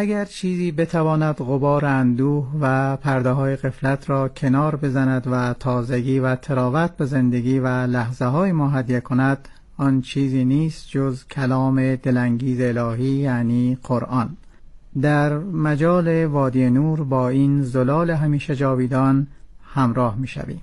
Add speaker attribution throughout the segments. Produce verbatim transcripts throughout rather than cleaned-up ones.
Speaker 1: اگر چیزی بتواند غبار اندوه و پرده های غفلت را کنار بزند و تازگی و تراوت به زندگی و لحظه های ما هدیه کند، آن چیزی نیست جز کلام دلانگیز الهی یعنی قرآن. در مجال وادی نور با این زلال همیشه جاویدان همراه می شویم.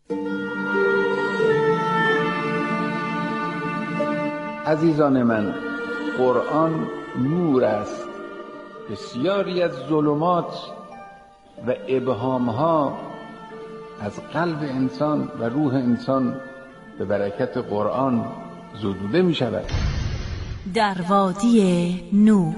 Speaker 2: عزیزان من، قرآن نور است. بسیاری از ظلمات و ابهامها از قلب انسان و روح انسان به برکت قرآن زدوده می شود.
Speaker 3: در وادی نور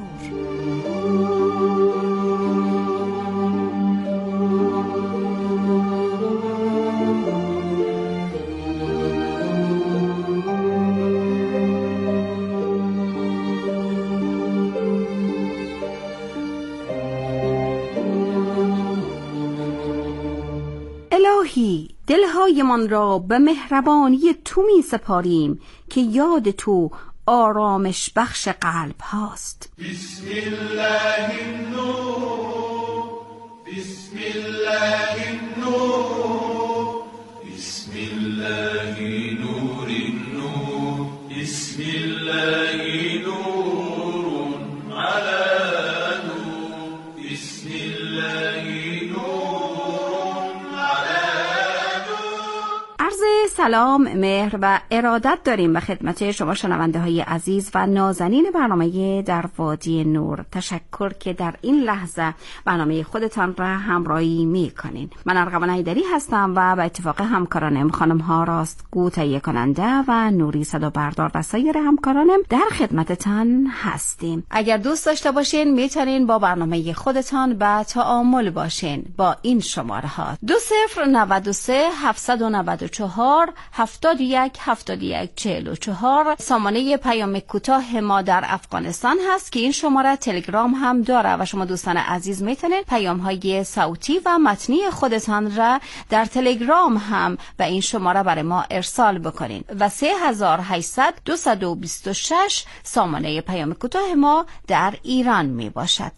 Speaker 4: الهی، دلهایمان را به مهربانی تو می سپاریم که یاد تو آرامش بخش قلب هاست.
Speaker 5: بسم الله النور، بسم الله النور، بسم الله نور النور، بسم الله نور على نور، بسم الله نور على نور.
Speaker 4: عرض سلام، مهر و ارادت داریم به خدمت شما شنونده های عزیز و نازنین برنامه در وادی نور. تشکر که در این لحظه برنامه خودتان را همراهی می کنین. من ارغوان حیدری هستم و به اتفاق همکارانم خانم ها راستگو تهیه کننده و نوری صدا بردار و سایر همکارانم در خدمتتان هستیم. اگر دوست داشته باشین میتونین با برنامه خودتان به تعامل باشین با این شماره ها: دو صفر نود و سه هفتصد و نود و چهار هفتاد و یک هفتاد و یک چهل و چهار سامانه پیام کوتاه ما در افغانستان هست که این شماره تلگرام هم داره و شما دوستان عزیز میتونید پیام های صوتی و متنی خودتان را در تلگرام هم به این شماره برای ما ارسال بکنین و سه هزار و هشتصد دویست و بیست و شش سامانه پیام کوتاه ما در ایران می باشد.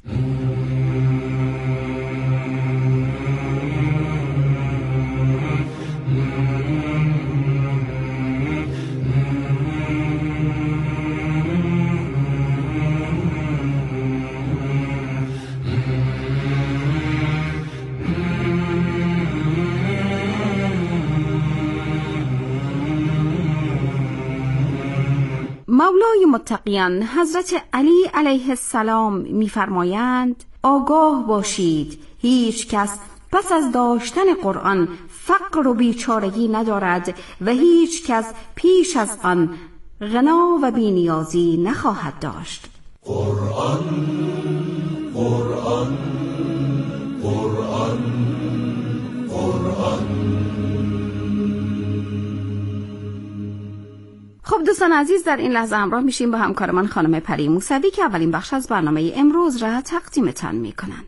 Speaker 4: مولای متقیان حضرت علی علیه السلام می‌فرمایند: آگاه باشید هیچ کس پس از داشتن قرآن فقر و بیچارگی ندارد و هیچ کس پیش از آن غنا و بی‌نیازی نخواهد داشت.
Speaker 5: قرآن قرآن قرآن قرآن.
Speaker 4: خب دوستان عزیز، در این لحظه همراه میشیم با همکارمان خانم پری موسوی که اولین بخش از برنامه امروز را تقدیمتان میکنند.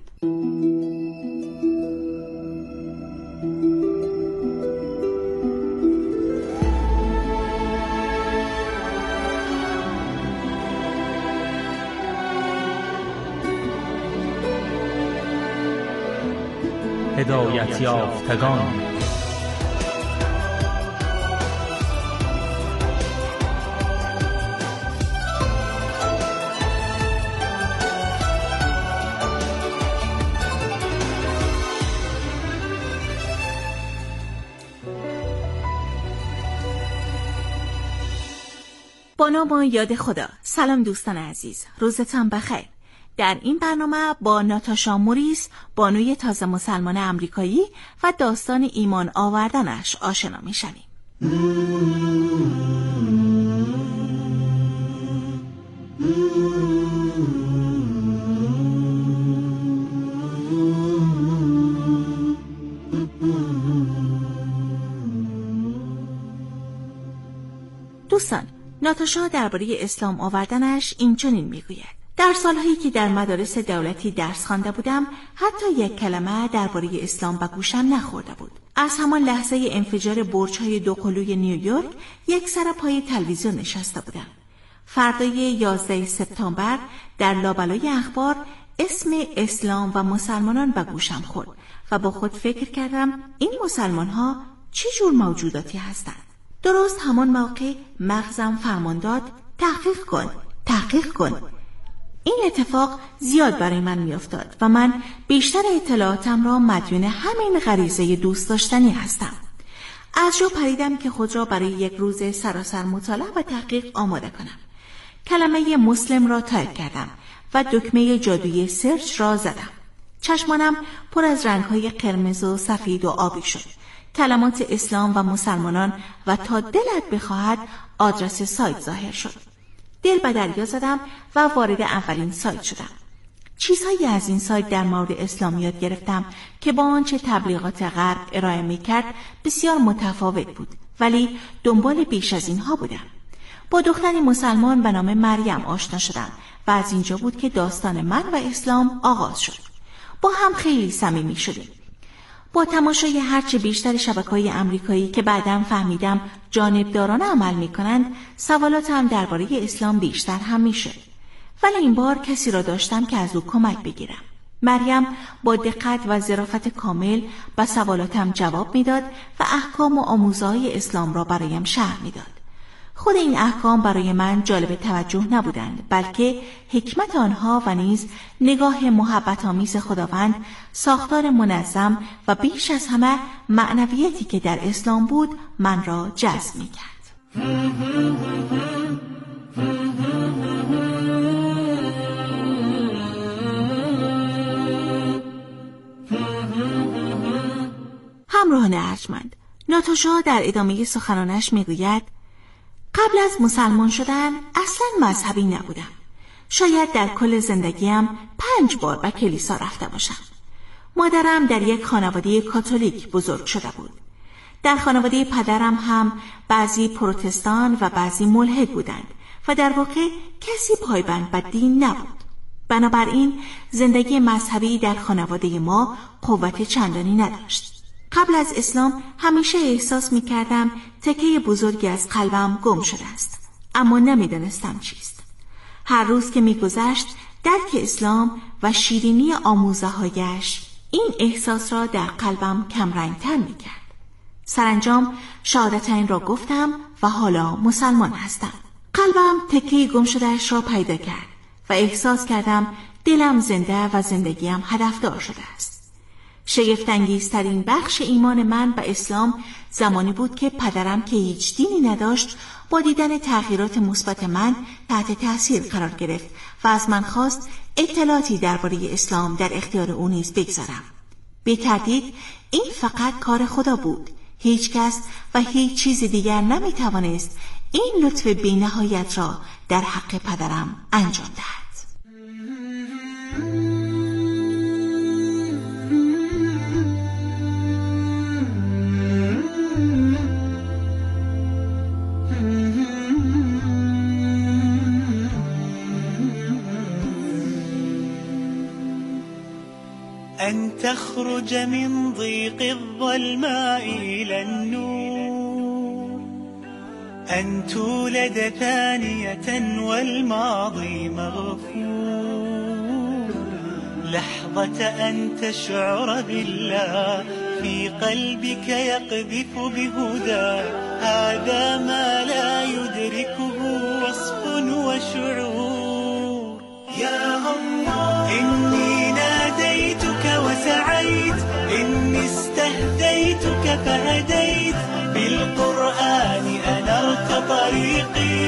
Speaker 6: هدایت یافتگان.
Speaker 3: با نام یاد خدا. سلام دوستان عزیز، روزتان بخیر. در این برنامه با ناتاشا موریس، بانوی تازه مسلمان امریکایی و داستان ایمان آوردنش آشنا میشویم. دوستان، ناتاشا درباره اسلام آوردنش اینچنین میگوید: در سالهایی که در مدارس دولتی درس خوانده بودم، حتی یک کلمه درباره اسلام به گوشم نخورده بود. از همان لحظه انفجار برج‌های دوقلوی نیویورک یک سر پای تلویزیون نشسته بودم. فردای یازده سپتامبر در لابلای اخبار اسم اسلام و مسلمانان به گوشم خورد و با خود فکر کردم این مسلمان ها چه جور موجوداتی هستند. درست همان موقع مغزم فرمان داد تحقیق کن، تحقیق کن. این اتفاق زیاد برای من میافتاد و من بیشتر اطلاعاتم را مدیون همین غریزه دوست داشتنی هستم. از جا پریدم که خود را برای یک روز سراسر مطالعه و تحقیق آماده کنم. کلمه مسلم را تایپ کردم و دکمه جادویی سرچ را زدم. چشمانم پر از رنگ‌های قرمز و سفید و آبی شد. کلمات اسلام و مسلمانان و تا دلت بخواهد آدرس سایت ظاهر شد. دل به دریا زدم و وارد اولین سایت شدم. چیزهایی از این سایت در مورد اسلام یاد گرفتم که با آنچه تبلیغات غرب ارائه می‌کرد بسیار متفاوت بود، ولی دنبال بیش از اینها بودم. با دختری مسلمان به نام مریم آشنا شدم و از اینجا بود که داستان من و اسلام آغاز شد. با هم خیلی صمیمی شدیم. با تماشای هرچه بیشتر شبکه‌های آمریکایی که بعداً فهمیدم جانبدارانه عمل می‌کنند، سوالاتم درباره اسلام بیشتر هم می‌شد. ولی این بار کسی را داشتم که از او کمک بگیرم. مریم با دقت و ظرافت کامل به سوالاتم جواب می‌داد و احکام و آموزه‌های اسلام را برایم شرح می‌داد. خود این احکام برای من جالب توجه نبودند، بلکه حکمت آنها و نیز نگاه محبت آمیز خداوند، ساختار منظم و بیش از همه معنویتی که در اسلام بود من را جذب می‌کرد. همراهان ارجمند، ناتاشا در ادامه سخنانش میگوید قبل از مسلمان شدن اصلا مذهبی نبودم. شاید در کل زندگیم پنج بار به کلیسا رفته باشم. مادرم در یک خانواده کاتولیک بزرگ شده بود. در خانواده پدرم هم بعضی پروتستان و بعضی ملحد بودند و در واقع کسی پایبند به دین نبود. بنابراین زندگی مذهبی در خانواده ما قوت چندانی نداشت. قبل از اسلام همیشه احساس می کردم تکه بزرگی از قلبم گم شده است، اما نمی دانستم چیست. هر روز که می گذشت درک اسلام و شیرینی آموزه هایش این احساس را در قلبم کمرنگتر می کرد. سرانجام شهادتین را گفتم و حالا مسلمان هستم. قلبم تکه گم شدهش را پیدا کرد و احساس کردم دلم زنده و زندگیم هدفدار شده است. شگفت‌انگیزترین بخش ایمان من به اسلام زمانی بود که پدرم که هیچ دینی نداشت با دیدن تغییرات مثبت من تحت تاثیر قرار گرفت و از من خواست اطلاعاتی درباره اسلام در اختیار او نیز بگذارم. بی تردید این فقط کار خدا بود. هیچ کس و هیچ چیز دیگر نمی توانست این لطف بی‌نهایت را در حق پدرم انجام دهد.
Speaker 7: أن تخرج من ضيق الظلماء إلى النور، أن تولد ثانية والماضي مغفور، لحظة أن تشعر بالله في قلبك يقذف بهدى، هذا ما لا يدركه وصف وشعور. يا الله إني ناديتك وسعيت، إني استهديتك فهديت، بالقرآن أنرت طريقي.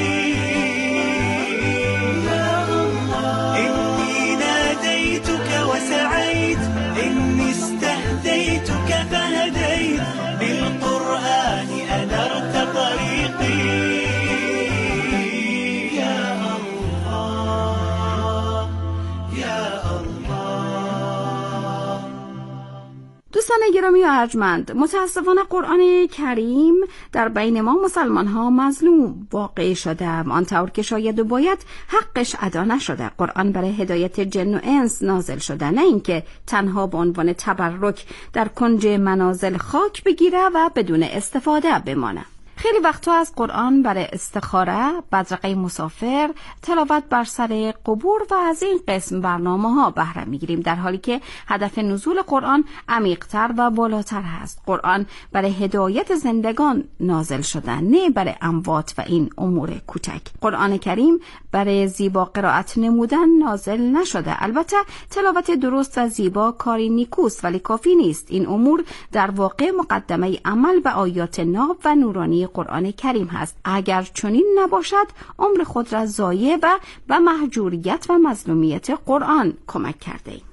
Speaker 7: يا الله إني ناديتك وسعيت، إني استهديتك فهديت، بالقرآن أنرت طريقي.
Speaker 4: دوستان گرامی و ارجمند، متاسفانه قرآن کریم در بین ما مسلمان ها مظلوم واقع شده، آنطور که شاید و باید حقش ادا نشده. قرآن برای هدایت جن و انس نازل شده، نه اینکه تنها به عنوان تبرک در کنج منازل خاک بگیره و بدون استفاده بمانه. خیلی وقتا از قرآن برای استخاره، بدرقه مسافر، تلاوت بر سر قبور و از این قسم برنامه ها بهره میگیریم، در حالی که هدف نزول قرآن عمیق‌تر و بالاتر هست. قرآن برای هدایت زندگان نازل شدن، نه برای اموات و این امور کوچک. قرآن کریم برای زیبا قرائت نمودن نازل نشده. البته تلاوت درست و زیبا کاری نیکوست، ولی کافی نیست. این امور در واقع مقدمه عمل به آیات ناب و نورانی قرآن کریم هست. اگر چنین نباشد عمر خود را ضایع و به مهجوریت و مظلومیت قرآن کمک کرده ایم.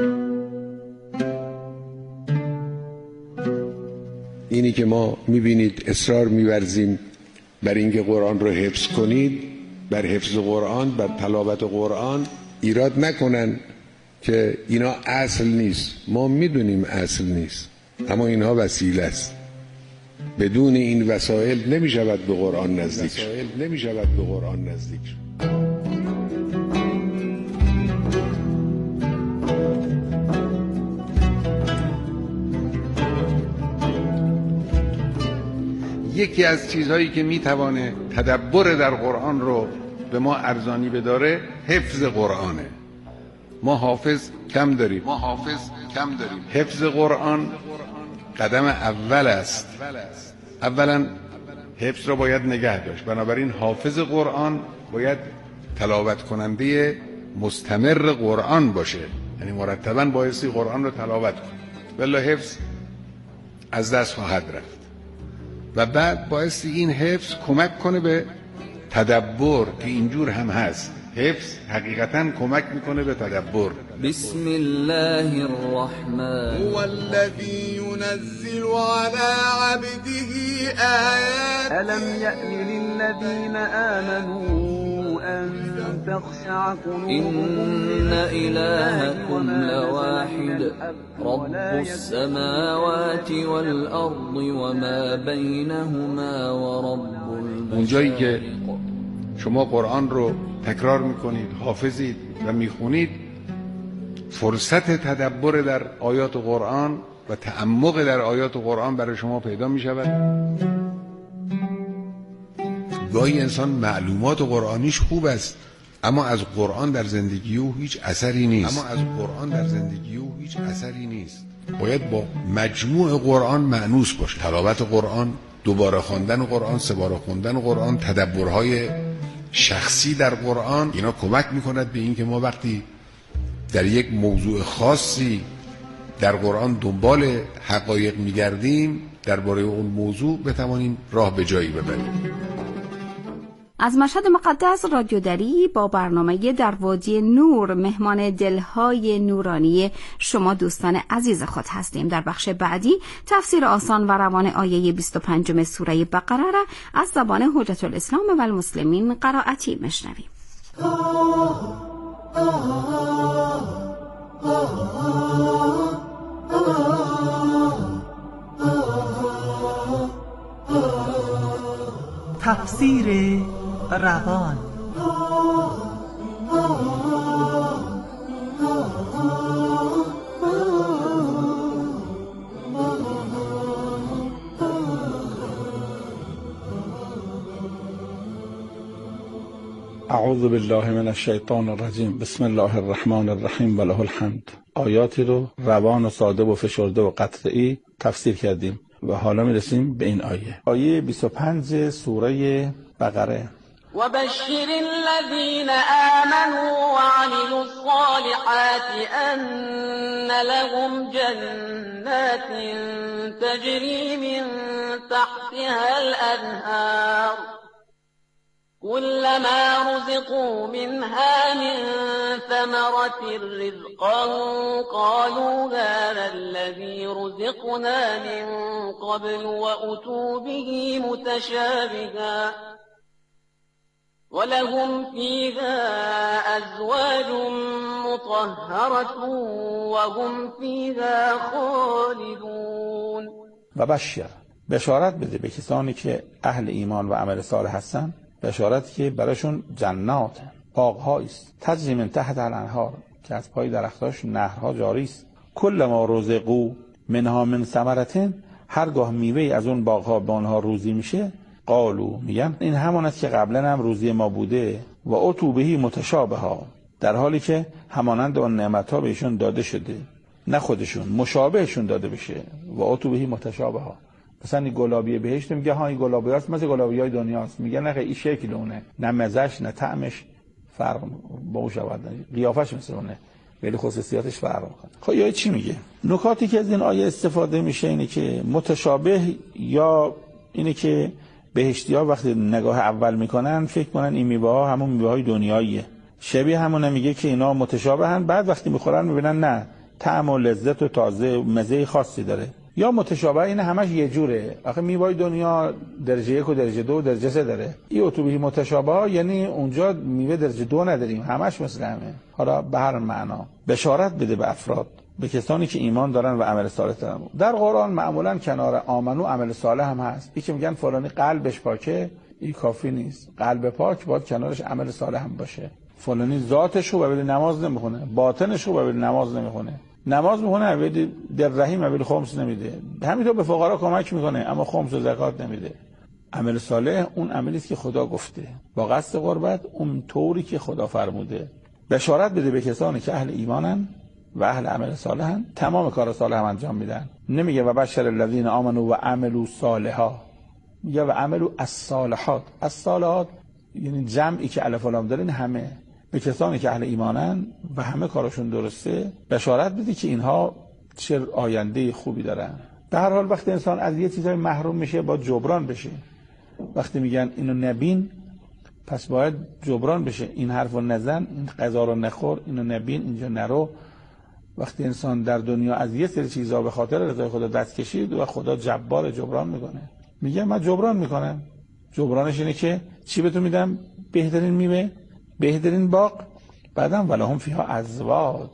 Speaker 8: اینی که ما میبینید اصرار میورزیم بر اینکه قرآن رو حفظ کنید، بر حفظ قرآن، بر تلاوت قرآن، ایراد نکنن که اینا اصل نیست. ما میدونیم اصل نیست، اما اینها وسیله است. بدون این وسایل نمیشود به قرآن نزدیک شد. نمیشود به قرآن نزدیک شد.
Speaker 2: یکی از چیزهایی که میتوانه تدبر در قرآن رو به ما ارزانی بداره حفظ قرآنه. ما حافظ کم داریم. ما حافظ کم داریم. حفظ قرآن قدم اول است. اولا حفظ رو باید نگه داشت. بنابراین حافظ قرآن باید تلاوت کننده مستمر قرآن باشه، یعنی مرتباً بایستی قرآن رو تلاوت کنه، ولی حفظ از دست خواهد رفت. و بعد بایستی این حفظ کمک کنه به تدبر که اینجور هم هست. حفظ حقیقتاً کمک میکنه به تدبر.
Speaker 9: بسم الله الرحمن
Speaker 5: هو الذي ينزل على عبده آيات
Speaker 10: ألم يأن للذين آمنوا أن تخشع قلوبهم
Speaker 9: إن إلهكم لواحد رب السماوات والأرض وما بينهما ورب المشارق.
Speaker 2: اونجایی که شما قرآن رو تکرار میکنید، حافظید و میخونید، فرصت تدبر در آیات قرآن و تعمق در آیات قرآن برای شما پیدا میشود.
Speaker 8: گاهی انسان معلومات قرآنیش خوب است، اما از قرآن در زندگی او هیچ اثری نیست. اما از قرآن در زندگی او هیچ اثری نیست. باید با مجموع قرآن مأنوس باشه. تلاوت قرآن، دوباره خواندن قرآن، سه بار خوندن قرآن، تدبرهای شخصی در قرآن، اینا کمک میکند به این که ما وقتی در یک موضوع خاصی در قرآن دنبال حقایق میگردیم، درباره اون موضوع بتوانیم راه به جایی ببریم.
Speaker 4: از مشهد مقدس رادیو دری با برنامه در وادی نور مهمان دلهای نورانی شما دوستان عزیز خود هستیم. در بخش بعدی تفسیر آسان و روان آیه بیست و پنج سوره بقره را از زبان حجت الاسلام و المسلمین قرائتی میشنویم.
Speaker 11: تفسیر روان.
Speaker 12: اعوذ بالله من الشیطان الرجیم. بسم الله الرحمن الرحیم و له الحمد. آیاتی رو روان و ساده و فشرده و قطعی تفسیر کردیم و حالا میرسیم به این آیه. آیه بیست و پنج سوره بقره.
Speaker 13: وبشر الذين آمنوا وعملوا الصالحات أن لهم جنات تجري من تحتها الأنهار كلما رزقوا منها من ثمرة رزقا قالوا هذا الذي رزقنا من قبل وأتوا به متشابها ولهم فيها أزواج مطهرة وهم فيها خالدون.
Speaker 12: و بشر، بشارت بده به کسانی که اهل ایمان و عمل صالح هستن، بشارت که براشون جنات، باغ‌هایی است، تجری من تحت الانهار، که از پای درختاش نهرها جاری است. کل ما رزقو منها من ثمرة، هرگاه میوه از اون باغ‌ها به آنها روزی میشه، قالو، میگن این همون است که قبلا هم روزی ما بوده. و اتوبهی متشابها، در حالی که همانند اون نعمت‌ها بهشون داده شده، نه خودشون، مشابهشون داده بشه. و اتوبهی متشابها، مثلا این گلابی بهشت میگه ها این گلابی هست مثل گلابیای دنیاست، میگه نه این شکل اونه، نه مزهش نه طعمش فرق با اون شود، قیافش مثل اونه ولی خصوصیاتش فرق میکنه. خب یا چی میگه؟ نکاتی که از این آیه استفاده میشه اینه که متشابه، یا اینه که بهشتی‌ها وقتی نگاه اول میکنن فکر کنن این میوه‌ها همون میوه‌های دنیاییه. شبیه همونه میگه که اینا متشابهن، بعد وقتی میخورن میبینن نه، طعم و لذت و تازه مزه خاصی داره. یا متشابه اینه همش یه جوره، آخه میوه‌های دنیا درجه یک و درجه دو و درجه سه داره. این اتوبهی متشابه یعنی اونجا میوه درجه دو نداریم، همش مثل همه. حالا به هر معنا بشارت بده به افراد، به کسانی که ایمان دارن و عمل صالح دارن. در قرآن معمولا کنار آمنو عمل صالح هم هست. این که میگن فلانی قلبش پاکه، این کافی نیست. قلب پاک باید کنارش عمل صالح هم باشه. فلانی ذاتش رو ولی نماز نمیخونه، باطنش رو ولی نماز نمیخونه. نماز میخونه ولی در رحیم ولی خمس نمیده. همینطور به فقرا کمک میکنه اما خمس و زکات نمیده. عمل صالح اون عملی است که خدا گفته، با قصد قربت اون طوری که خدا فرموده. بشارت بده به کسانی که اهل ایمانن و اهل عمل صالحن، تمام کار صالح هم انجام میدن. نمیگه و بشر الذین آمنوا و عملوا صالحا، میگه و عملوا الصالحات. الصالحات یعنی جمعی که الف و لام دارین، همه به کسانی که اهل ایمانن و همه کارشون درسته بشارت بده که اینها چه آینده خوبی دارن. به هر حال وقتی انسان از یه چیزای محروم میشه باید جبران بشه. وقتی میگن اینو نبین پس باید جبران بشه، این حرفو نزن، این غذا رو نخور، اینو نبین، اینجا نرو. وقتی انسان در دنیا از یه سری چیزا به خاطر رضای خدا دست کشید و خدا جبار جبران میکنه، میگه من جبران میکنم. جبرانش اینه که چی بهتون میدم؟ بهترین میوه، بهترین باغ، بعدم ولهم فیها ازواج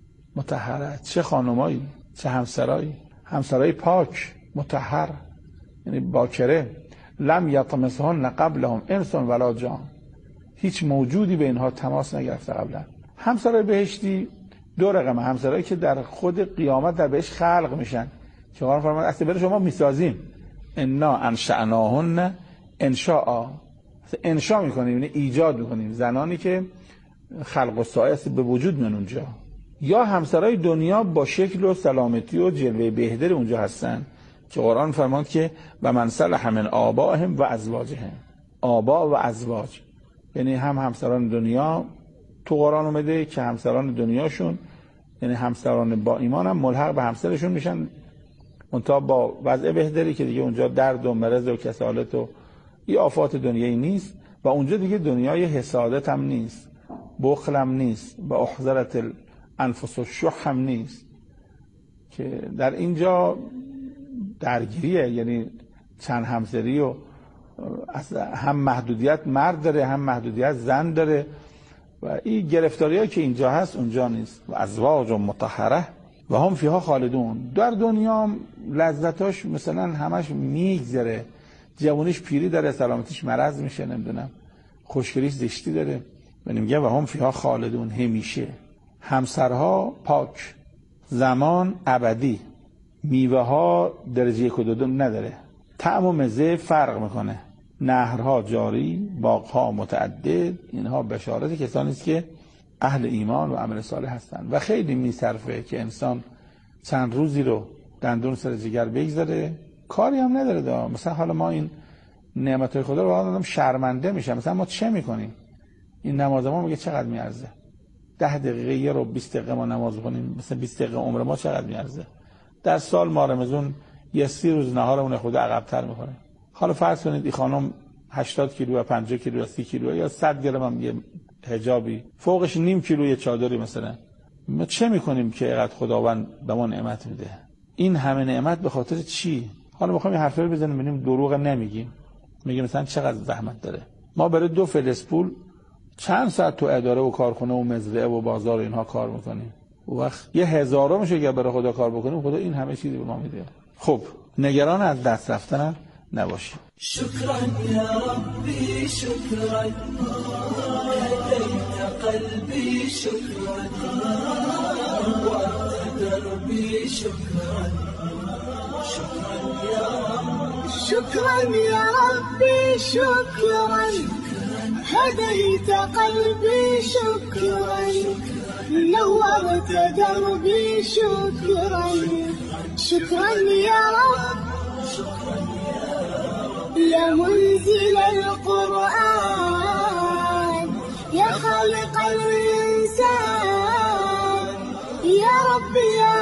Speaker 12: مطهره، چه خانمایی، چه همسرایی، همسرای پاک مطهر، یعنی باکره. لم یطمثهن قبلهم انس ولا جان، هیچ موجودی به اینها تماس نگرفته قبلا. همسرای بهشتی دو رقمه، همسرایی که در خود قیامت در بهش خلق میشن که قرآن فرمود اصلا برای شما میسازیم، انا انشأناهن انشاء، انشاء میکنیم یعنی ایجاد میکنیم، زنانی که خلق و سایه به وجود میان اونجا. یا همسرای دنیا با شکل و سلامتی و جلوه بهتر اونجا هستن که قرآن فرمود که و من صلح من آبائهم و ازواجهم، آبا و ازواج یعنی هم همسران دنیا تو قرآن اومده که همسران دنیاشون یعنی همسران با ایمان هم ملحق به همسرشون میشن، منتها با وضع بهتری که دیگه اونجا درد و مرض و کسالت و این آفات دنیایی نیست و اونجا دیگه دنیای حسادت هم نیست، بخل هم نیست و احضرت الانفس الشح هم نیست که در اینجا درگیریه، یعنی چند همسری و هم محدودیت مرد داره هم محدودیت زن داره و این گرفتاریایی که اینجا هست اونجا نیست. و ازواج مطهره و هم فیها خالدون. در دنیا لذتاش مثلا همش میگذره، جوانیش پیری داره، سلامتیش مرض میشه، نمیدونم خوشگلیش زشتی داره و میگه و هم فیها خالدون، همیشه. همسرها پاک، زمان ابدی، میوه ها درجه یک و دو نداره، طعم و مزه فرق میکنه، نهرها جاری، باغها متعدد. اینها بشارت کسانی است که اهل ایمان و عمل صالح هستند و خیلی میصرفه که انسان چند روزی رو دندون سر جگر بگذاره، کاری هم نداره دا. مثلا حالا ما این نعمتهای خدا رو آدم شرمنده میشه، مثلا ما چه میکنیم؟ این نماز ما میگه چقدر میارزه؟ ده دقیقه یه رو بیست دقیقه ما نماز بخونیم، مثلا بیست دقیقه عمر ما چقدر میارزه؟ در سال ما رمضان یه سی روز نهارمون خدا عقب‌تر میکنه. حالا فرض کنید این خانم هشتاد کیلو یا پنجاه کیلو یا سی کیلو یا صد گرم هم یه حجابی، فوقش نیم کیلو یه چادری مثلا. ما چه میکنیم که اینقدر خداوند به ما نعمت میده؟ این همه نعمت به خاطر چی؟ حالا میخوام این حرفا رو بزنیم ببینیم دروغ نمیگیم. میگیم مثلا چقدر زحمت داره. ما برای دو فلس پول چند ساعت تو اداره و کارخونه و مزرعه و بازار و اینها کار میکنیم. وقت یه هزارم میشه که برای خدا کار بکنیم، خدا این همه چیزی به ما میده. خب نگران از دست رفتن نباشید.
Speaker 7: شكرا يا ربي شكرا هديت قلبي شكرا وارتدى دربي شكرا شكرا يا ربي
Speaker 14: شكرا يا ربي شكرا هديت قلبي شكرا نورت دربي شكرا شكرا يا رب يا منزل القرآن يا خالق الإنسان يا رب يا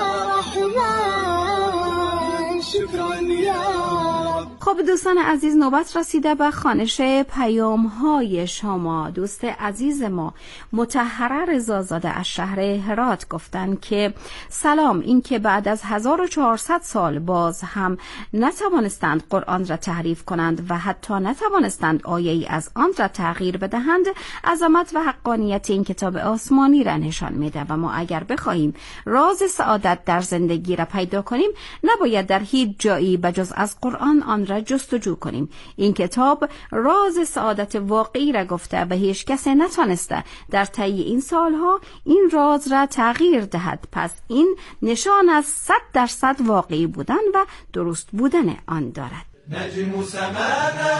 Speaker 14: رحمن شكرا يا رب.
Speaker 4: خب دوستان عزیز، نوبت رسیده به خوانش پیام های شما. دوست عزیز ما مطهره رضازاده از شهر هرات گفتن که سلام، این که بعد از هزار و چهارصد سال باز هم نتوانستند قرآن را تحریف کنند و حتی نتوانستند آیه ای از آن را تغییر بدهند، عظمت و حقانیت این کتاب آسمانی را نشان میده و ما اگر بخواهیم راز سعادت در زندگی را پیدا کنیم نباید در هیچ جایی بجز از قرآن آن را جستجو کنیم. این کتاب راز سعادت واقعی را گفته و هیچ کس نتوانسته در طی این سالها این راز را تغییر دهد. پس این نشان از صد درصد واقعی بودن و درست بودن آن دارد.
Speaker 7: نجم سمانا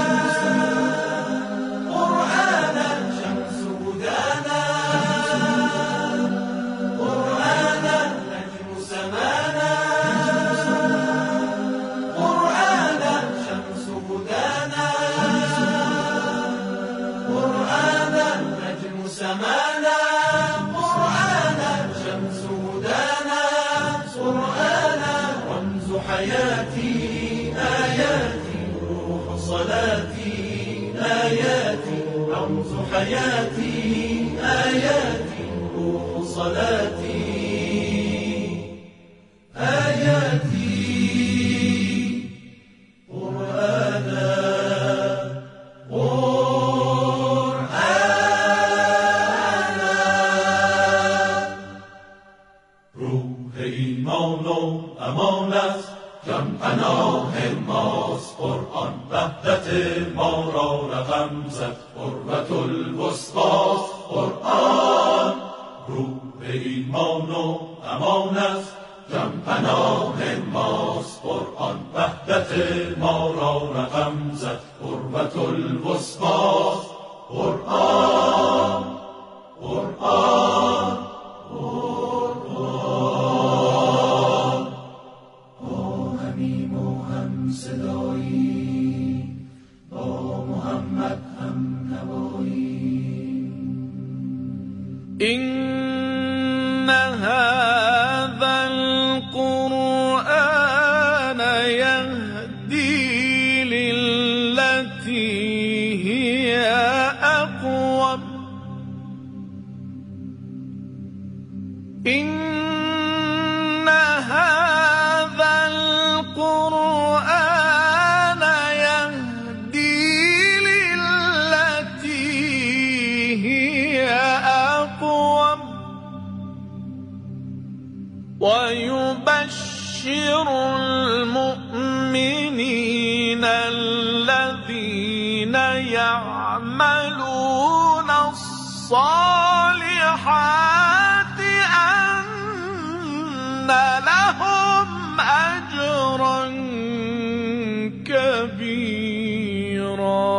Speaker 7: قرآنا شمس هدانا قرآنا نجم سمانا قرآنا شمس هدانا قرآنا نجم سمانا قرآنا شمس هدانا قرآنا رمز حياتي آياتي روح صلاتي آياتي رمز حياتي آياتي روح صلاتي آياتي قرآنا قرآنا روح ایمان و امان است جان پناه ماست قرآن وحدت ما را رقم زد قربت الوسطاست قرآن روح ایمان و امان است جان پناه ماست قرآن وحدت ما را رقم زد قربت الوسطاست قرآن قرآن قرآن با همیم و هم صدایی با محمد هم نوایی
Speaker 15: إن هذا القرآن يهدي للتي هي أقوم إن هذا القرآن يهدي للتي هي أقوم ويبشر المؤمنين الذين يعملون الصالحات أن لهم أجرا كبيرا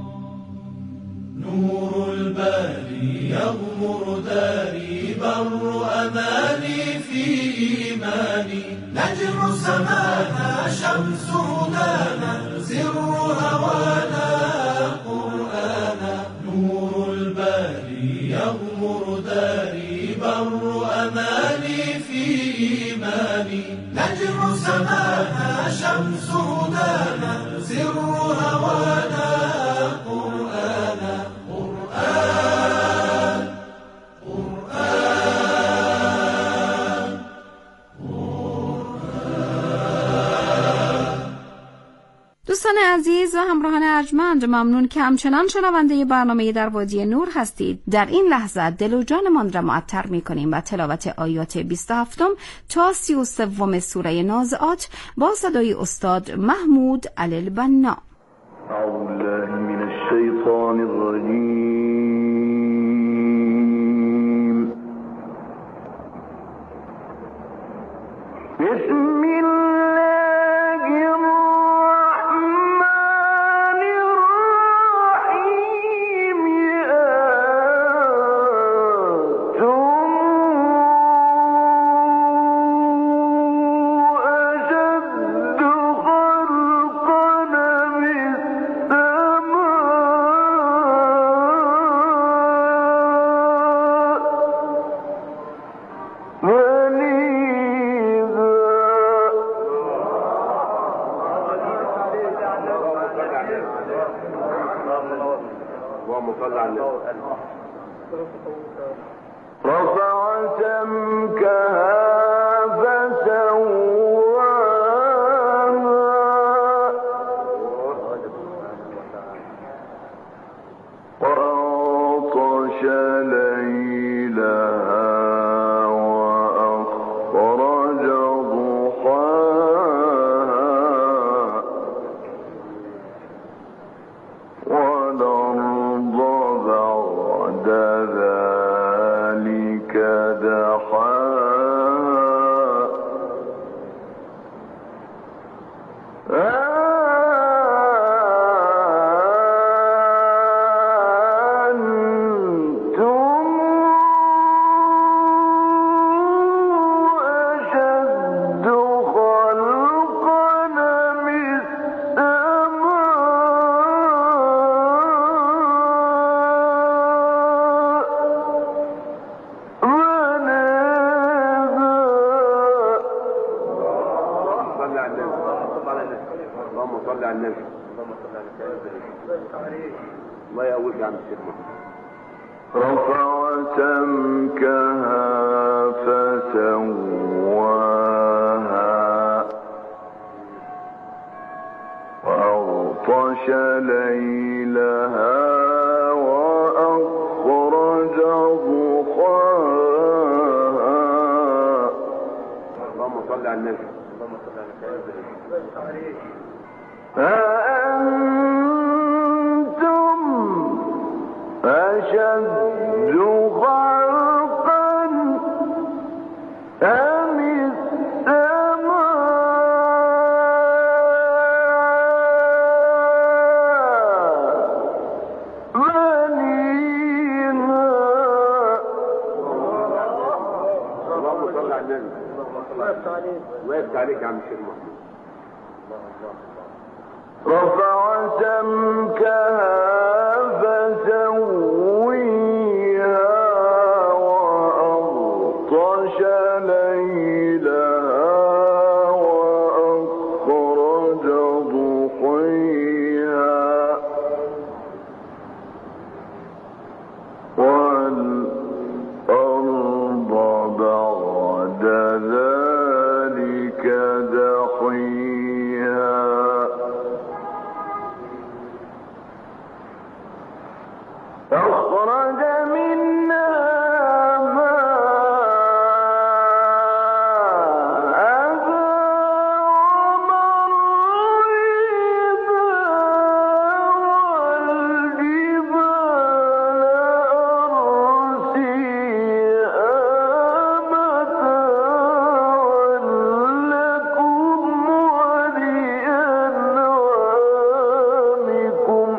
Speaker 7: نور الباري يغمر داري بر أماني في إيماني نجم سمانا شمس هدانا سر هوانا قرآنا نور الباري يغمر داري بر أماني في إيماني نجم سمانا شمس هدانا سر هوانا قرآنا قرآن قرآن
Speaker 4: دوستان عزیز و همراهان ارجمند، ممنون که همچنان شنونده برنامه در وادی نور هستید. در این لحظه دل و جانمان را معطر می کنیم و تلاوت آیات بیست و هفت تا سی و سه سوره نازعات با صدای استاد محمود علی البنا.
Speaker 16: اعوذ بالله من الشیطان الرجیم. بسم الله الرحمن اللهم صل على النبي. رفع سمكها الله يقويك يا عم الشيخ محمد. رفع سمكها فسواها وأغطش ليلها وأخرج ضحاها. اللهم صل على النبي. اللهم صل على النبي. أأنتم أشد خلقا أم السماء بنيها. اللهم صل على النبي. وقفت عليك يا عم الشيخ محمد. رفع سمكها فسويها وأغطش ليلها وأخرج ضحيها والأرض بعد ذلك دحيها. أخرج منها ماءها ومرعاها والجبال أرسيها متاعا لكم ولأنعامكم.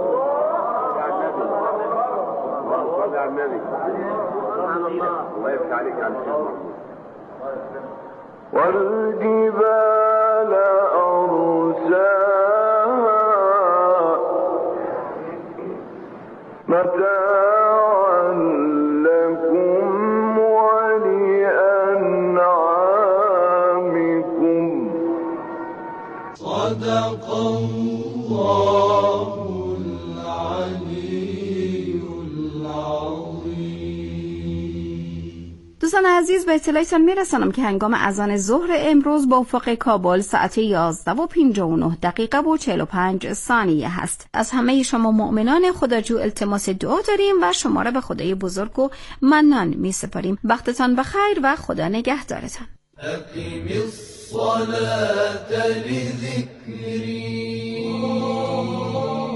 Speaker 16: الله يفتح عليك يا عم الشيخ. والجبال أرساها متاعا لكم ولأنعامكم. صدق الله العلي العظيم.
Speaker 4: دوستان عزیز، به اطلاعتان میرسانم که هنگام اذان ظهر امروز با افق کابل ساعت یازده و پنجاه و نه دقیقه و چهل و پنج ثانیه هست. از همه شما مؤمنان خداجو التماس دعا داریم و شما را به خدای بزرگ و منان می سپاریم. وقتتان بخیر و خدا نگهدارتان.
Speaker 7: أقم الصلاة لذكري